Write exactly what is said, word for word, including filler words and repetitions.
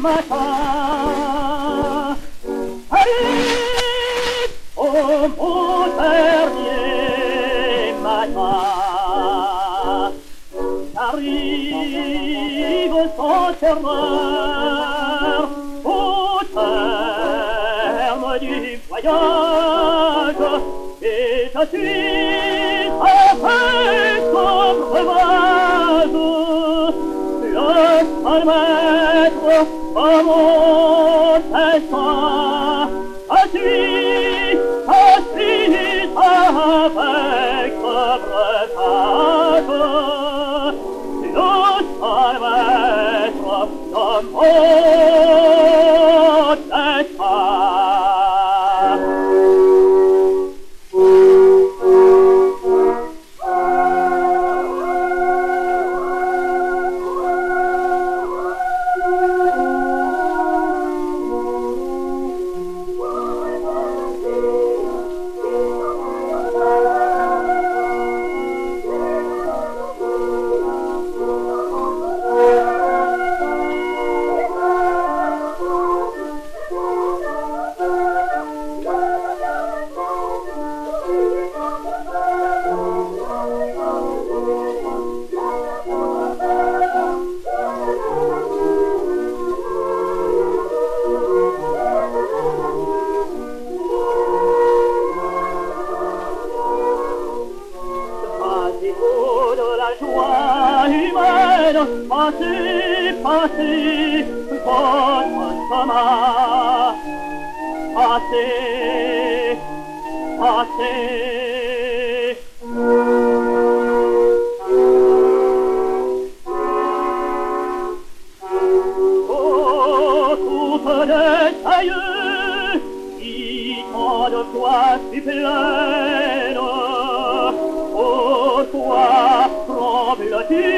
matin. Allez, au beau dernier matin, j'arrive sans terreur au terme du voyage, et je suis avec son breuvage, le seul maître de mon destin. Je suis, je suis avec ce breuvage, le seul maître de mon destin. De la joie humaine, passez, passez, votre chemin. Passez, passez. Oh, toutes les tailles qui tant de fois si pleines, pourquoi trembles-tu?